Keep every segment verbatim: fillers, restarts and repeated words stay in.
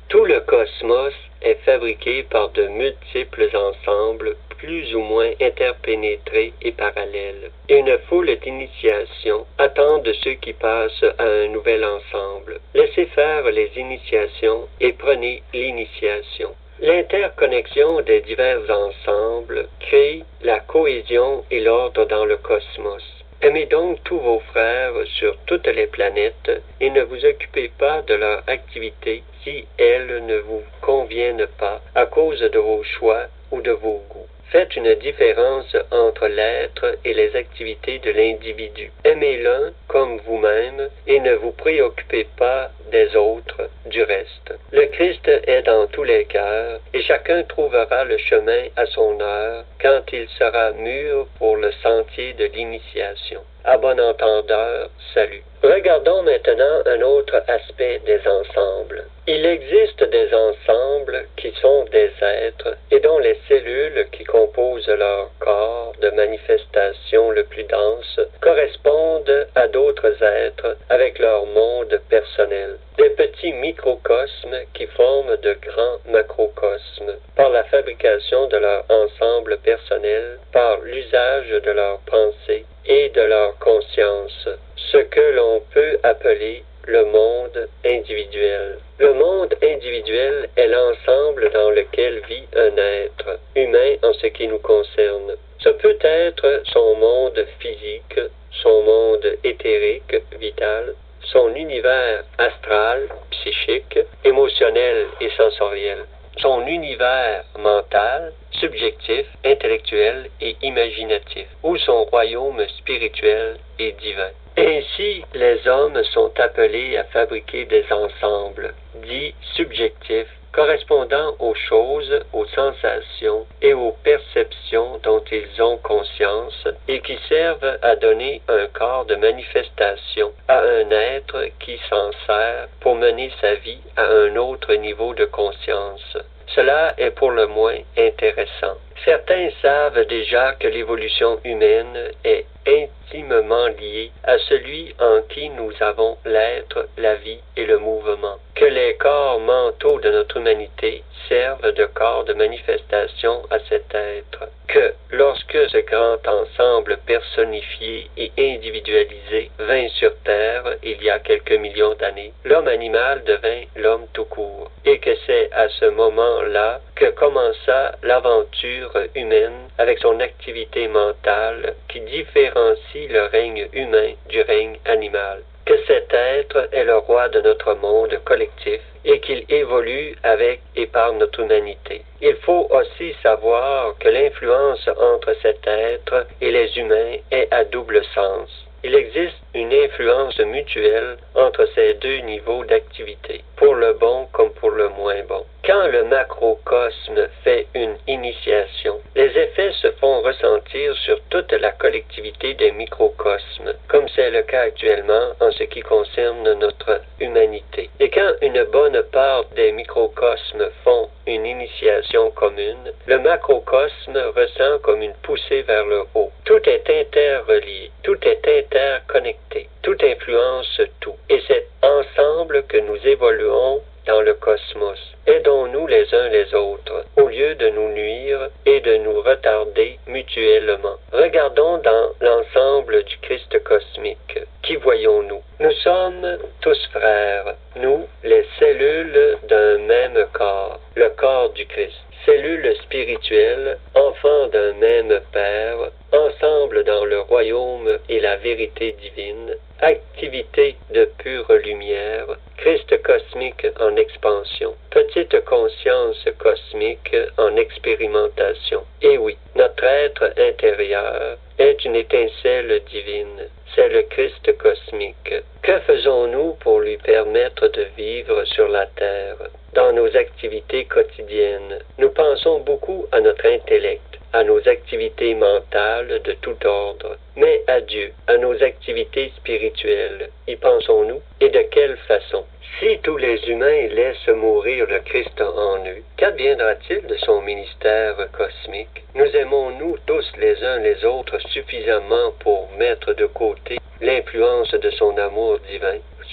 Tout le cosmos est fabriqué par de multiples ensembles plus ou moins interpénétrés et parallèles. Une foule d'initiations attend de ceux qui passent à un nouvel ensemble. Laissez faire les initiations et prenez l'initiation. L'interconnexion des divers ensembles crée la cohésion et l'ordre dans le cosmos. Aimez donc tous vos frères sur toutes les planètes et ne vous occupez pas de leur activité si elles ne vous conviennent pas à cause de vos choix ou de vos goûts. Faites une différence entre l'être et les activités de l'individu. Aimez l'un comme vous-même et ne vous préoccupez pas des autres, du reste. Le Christ est dans tous les cœurs et chacun trouvera le chemin à son heure quand il sera mûr pour le sentier de l'initiation. À bon entendeur, salut. Regardons maintenant un autre aspect des ensembles. Il existe des ensembles qui sont des êtres et dont les cellules qui composent leur corps de manifestation le plus dense correspondent à d'autres êtres avec leur monde personnel. Des petits microcosmes qui forment de grands macrocosmes par la fabrication de leur ensemble personnel, par l'usage de leurs pensées et de leur conscience, ce que l'on peut appeler le monde individuel. Le monde individuel est l'ensemble dans lequel vit un être humain en ce qui nous concerne. Ce peut être son monde physique, son monde éthérique, vital, son univers astral, psychique, émotionnel et sensoriel, son univers mental, subjectif, intellectuel et imaginatif, ou son royaume spirituel et divin. Ainsi, les hommes sont appelés à fabriquer des ensembles, dits subjectifs, correspondant aux choses, aux sensations et aux perceptions dont ils ont conscience et qui servent à donner un corps de manifestation à un être qui s'en sert pour mener sa vie à un autre niveau de conscience. Cela est pour le moins intéressant. Certains savent déjà que l'évolution humaine est intimement liée à celui en qui nous avons l'être, la vie et le mouvement, que les corps mentaux de notre humanité servent de corps de manifestation à cet être, que lorsque ce grand ensemble personnifié et individualisé vint sur Terre il y a quelques millions d'années, l'homme animal devint l'homme tout court, et que c'est à ce moment-là que commença l'aventure humaine avec son activité mentale qui différencie le règne humain du règne animal, que cet être est le roi de notre monde collectif et qu'il évolue avec et par notre humanité. Il faut aussi savoir que l'influence entre cet être et les humains est à double sens. Il existe une influence mutuelle entre ces deux niveaux d'activité, pour le bon comme pour le moins bon. Quand le macrocosme fait une initiation, les effets se font ressentir sur toute la collectivité des microcosmes, comme c'est le cas actuellement en ce qui concerne notre humanité. Et quand une bonne part des microcosmes font une initiation commune, le macrocosme ressent comme une poussée vers le haut. Tout est interrelié, tout est interconnecté, tout influence tout. Et c'est ensemble que nous évoluons dans le cosmos. Aidons-nous les uns les autres, au lieu de nous nuire et de nous retarder mutuellement. Regardons dans l'ensemble du Christ cosmique. Qui voyons-nous? Nous sommes tous frères, nous, les cellules d'un même corps, le corps du Christ. Cellules spirituelles, enfants d'un même Père, ensemble dans le royaume et la vérité divine, activité de pure lumière, Christ cosmique en expansion, petite conscience cosmique en expérimentation. Et oui, notre être intérieur est une étincelle divine, c'est le Christ cosmique. Que faisons-nous pour lui permettre de vivre sur la terre? Dans nos activités quotidiennes, nous pensons beaucoup à notre intellect, à nos activités mentales de tout ordre, mais à Dieu, à nos activités spirituelles. Y pensons-nous? Et de quelle façon? Si tous les humains laissent mourir le Christ en eux, qu'adviendra-t-il de son ministère cosmique? Nous aimons-nous tous les uns les autres suffisamment pour mettre de côté l'influence de son amour divin?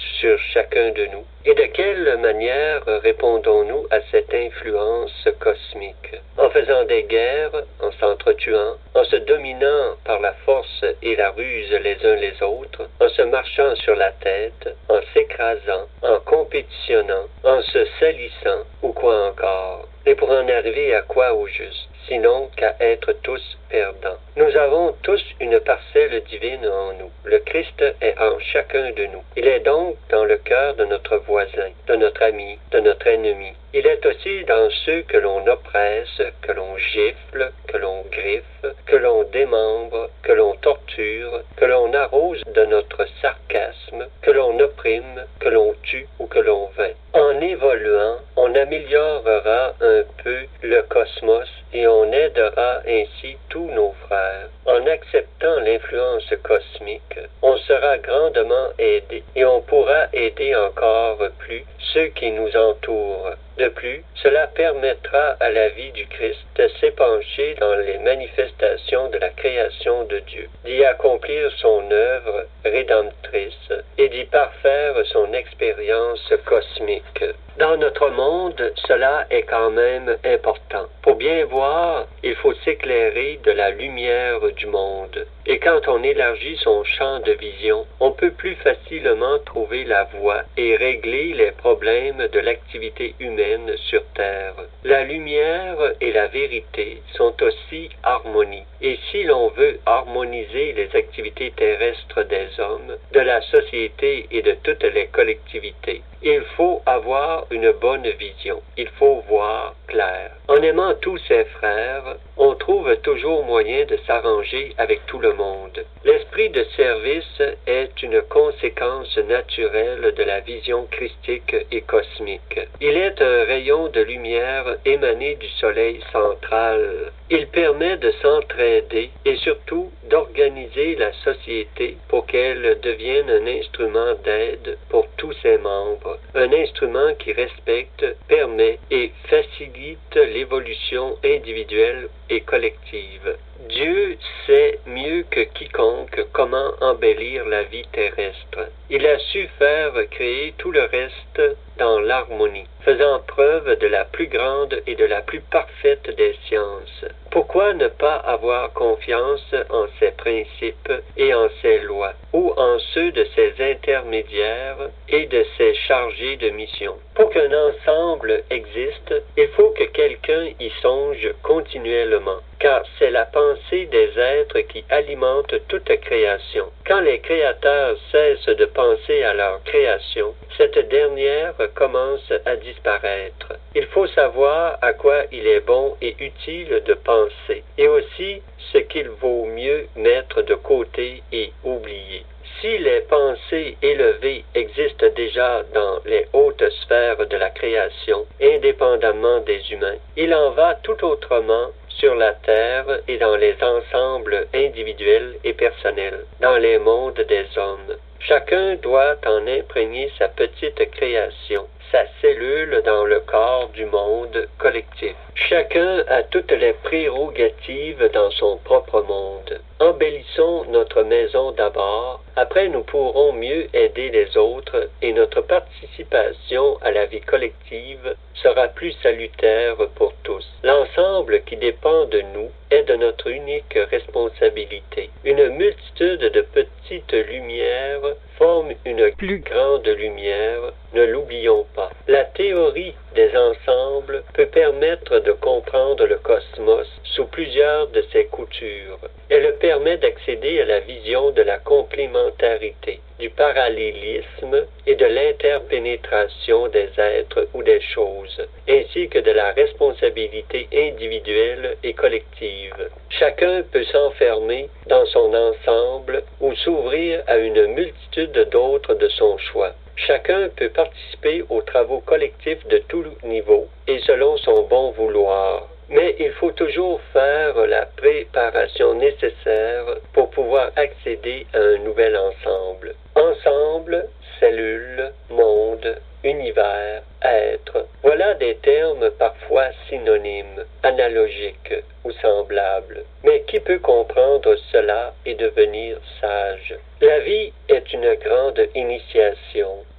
sur chacun de nous? Et de quelle manière répondons-nous à cette influence cosmique? En faisant des guerres, en s'entretuant, en se dominant par la force et la ruse les uns les autres, en se marchant sur la tête, en s'écrasant, en compétitionnant, en se salissant, ou quoi encore? Et pour en arriver à quoi au juste? Sinon qu'à être tous perdants. Nous avons tous une parcelle divine en nous. Le Christ est en chacun de nous. Il est donc dans le cœur de notre voisin, de notre ami, de notre ennemi. Il est aussi dans ceux que l'on oppresse, que l'on gifle, que l'on griffe, que l'on démembre, que l'on torture, que l'on arrose de notre sarcasme, que l'on opprime, que l'on tue ou que l'on vainc. En évoluant, on améliorera un peu le cosmos et on aidera ainsi tous nos frères. En acceptant l'influence cosmique, on sera grandement aidé et on pourra aider encore plus ceux qui nous entourent. De plus, cela permettra à la vie du Christ de s'épancher dans les manifestations de la création de Dieu, d'y accomplir son œuvre rédemptrice et d'y parfaire son expérience cosmique. Dans notre monde, cela est quand même important. Pour bien voir, il faut s'éclairer de la lumière du monde. Et quand on élargit son champ de vision, on peut plus facilement trouver la voie et régler les problèmes de l'activité humaine sur Terre. La lumière et la vérité sont aussi harmonie. Et si l'on veut harmoniser les activités terrestres des hommes, de la société et de toutes les collectivités, il faut avoir une bonne vision. Il faut voir clair. En aimant tous ses frères, on trouve toujours moyen de s'arranger avec tout le monde. L'esprit de service est une conséquence naturelle de la vision christique et cosmique. Il est un rayon de lumière émané du soleil central. Il permet de s'entraider et surtout d'organiser la société pour qu'elle devienne un instrument d'aide pour tous ses membres, un instrument qui respecte, permet et facilite l'évolution individuelle et collective. Dieu sait mieux que quiconque comment embellir la vie terrestre. Il a su faire créer tout le reste dans l'harmonie, faisant preuve de la plus grande et de la plus parfaite des sciences. Pourquoi ne pas avoir confiance en ses principes et en ses lois, ou en ceux de ses intermédiaires et de ses chargés de mission? Pour qu'un ensemble existe, il faut que quelqu'un y songe continuellement, car c'est la pensée des êtres qui alimente toute création. Quand les créateurs cessent de penser à leur création, cette dernière commence à disparaître. Il faut savoir à quoi il est bon et utile de penser, et aussi ce qu'il vaut mieux mettre de côté et oublier. Si les pensées élevées existent déjà dans les hautes sphères de la création, indépendamment des humains, il en va tout autrement sur la terre et dans les ensembles individuels et personnels, dans les mondes des hommes. Chacun doit en imprégner sa petite création, sa cellule dans le corps du monde collectif. Chacun a toutes les prérogatives dans son propre monde. Embellissons notre maison d'abord, après nous pourrons mieux aider les autres et notre participation à la vie collective sera plus salutaire pour tous. L'ensemble qui dépend de nous est de notre unique responsabilité. Une multitude de petites lumières forme une plus grande lumière, ne l'oublions pas. La théorie des ensembles peut permettre de comprendre le cosmos sous plusieurs de ses coutures. Elle permet d'accéder à la vision de la complémentarité, du parallélisme et de l'interpénétration des êtres ou des choses, ainsi que de la responsabilité individuelle et collective. Chacun peut s'enfermer dans son ensemble ou s'ouvrir à une multitude d'autres de son choix. Chacun peut participer aux travaux collectifs de tout niveau et selon son bon vouloir. Mais il faut toujours faire la préparation nécessaire pour pouvoir accéder à un nouvel ensemble. Ensemble, cellule, monde, univers, être. Voilà des termes parfois synonymes, analogiques ou semblables. Mais qui peut comprendre cela et devenir sage? La vie est une grande initiation.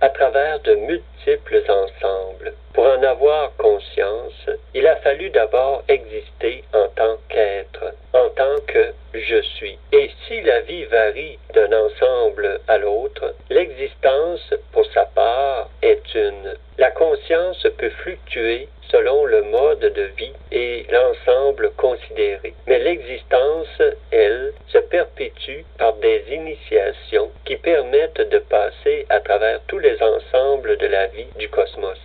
à travers de multiples ensembles. Pour en avoir conscience, il a fallu d'abord exister en tant qu'être, en tant que je suis. Et si la vie varie d'un ensemble à l'autre, l'existence, pour sa part, est une. La conscience peut fluctuer selon le mode de vie et l'ensemble considéré. Mais l'existence, elle, se perpétue par des initiations qui permettent de passer à travers tous les ensembles de la vie du cosmos.